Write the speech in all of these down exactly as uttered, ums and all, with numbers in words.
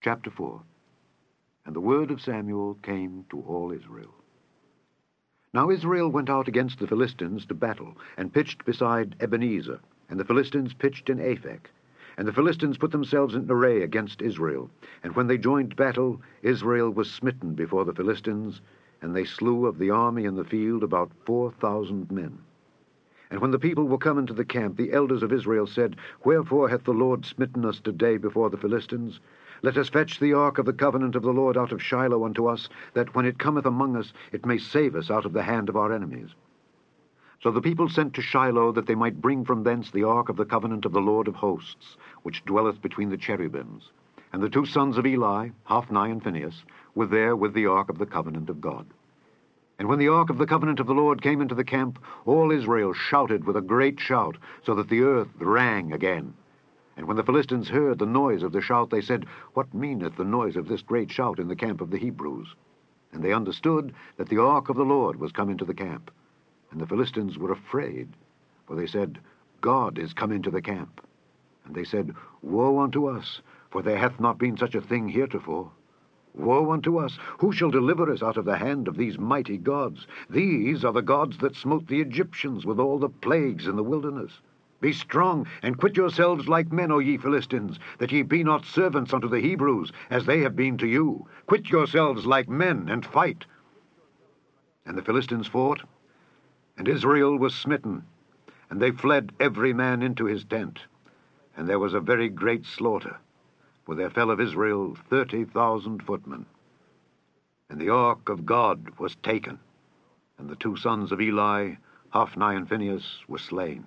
Chapter four. And the word of Samuel came to all Israel. Now Israel went out against the Philistines to battle, and pitched beside Ebenezer, and the Philistines pitched in Aphek. And the Philistines put themselves in array against Israel. And when they joined battle, Israel was smitten before the Philistines, and they slew of the army in the field about four thousand men. And when the people were come into the camp, the elders of Israel said, Wherefore hath the Lord smitten us today before the Philistines? Let us fetch the ark of the covenant of the Lord out of Shiloh unto us, that when it cometh among us, it may save us out of the hand of our enemies. So the people sent to Shiloh, that they might bring from thence the ark of the covenant of the Lord of hosts, which dwelleth between the cherubims. And the two sons of Eli, Hophni and Phinehas, were there with the ark of the covenant of God. And when the ark of the covenant of the Lord came into the camp, all Israel shouted with a great shout, so that the earth rang again. And when the Philistines heard the noise of the shout, they said, What meaneth the noise of this great shout in the camp of the Hebrews? And they understood that the ark of the Lord was come into the camp. And the Philistines were afraid, for they said, God is come into the camp. And they said, Woe unto us, for there hath not been such a thing heretofore. Woe unto us! Who shall deliver us out of the hand of these mighty gods? These are the gods that smote the Egyptians with all the plagues in the wilderness. Be strong, and quit yourselves like men, O ye Philistines, that ye be not servants unto the Hebrews, as they have been to you. Quit yourselves like men, and fight. And the Philistines fought, and Israel was smitten, and they fled every man into his tent. And there was a very great slaughter, for there fell of Israel thirty thousand footmen. And the ark of God was taken, and the two sons of Eli, Hophni and Phinehas, were slain.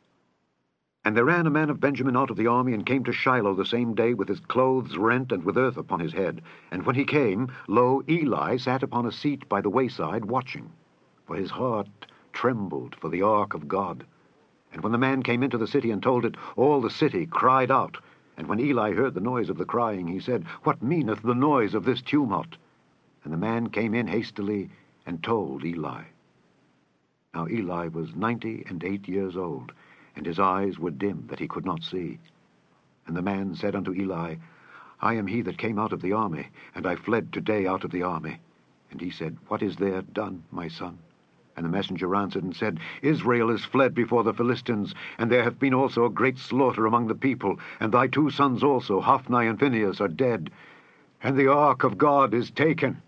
And there ran a man of Benjamin out of the army, and came to Shiloh the same day, with his clothes rent, and with earth upon his head. And when he came, lo, Eli sat upon a seat by the wayside, watching. For his heart trembled for the ark of God. And when the man came into the city and told it, all the city cried out. And when Eli heard the noise of the crying, he said, What meaneth the noise of this tumult? And the man came in hastily, and told Eli. Now Eli was ninety and eight years old, and his eyes were dim, that he could not see. And the man said unto Eli, I am he that came out of the army, and I fled today out of the army. And he said, What is there done, my son? And the messenger answered and said, Israel is fled before the Philistines, and there hath been also a great slaughter among the people, and thy two sons also, Hophni and Phinehas, are dead, and the ark of God is taken.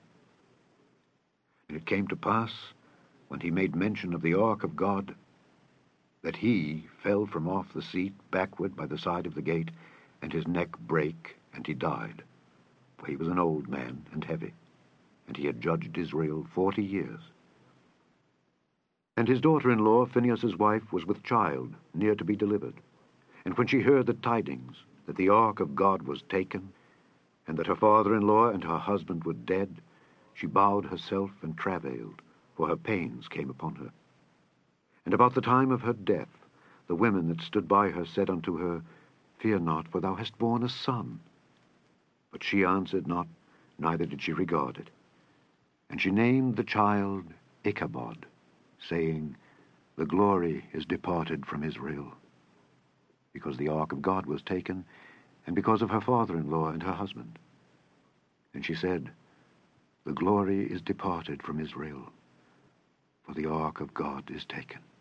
And it came to pass, when he made mention of the ark of God, that he fell from off the seat backward by the side of the gate, and his neck brake, and he died. For he was an old man and heavy, and he had judged Israel forty years. And his daughter-in-law, Phinehas' wife, was with child, near to be delivered. And when she heard the tidings, that the ark of God was taken, and that her father-in-law and her husband were dead, she bowed herself and travailed, for her pains came upon her. And about the time of her death, the women that stood by her said unto her, Fear not, for thou hast borne a son. But she answered not, neither did she regard it. And she named the child Ichabod, saying, The glory is departed from Israel, because the ark of God was taken, and because of her father-in-law and her husband. And she said, The glory is departed from Israel, for the ark of God is taken.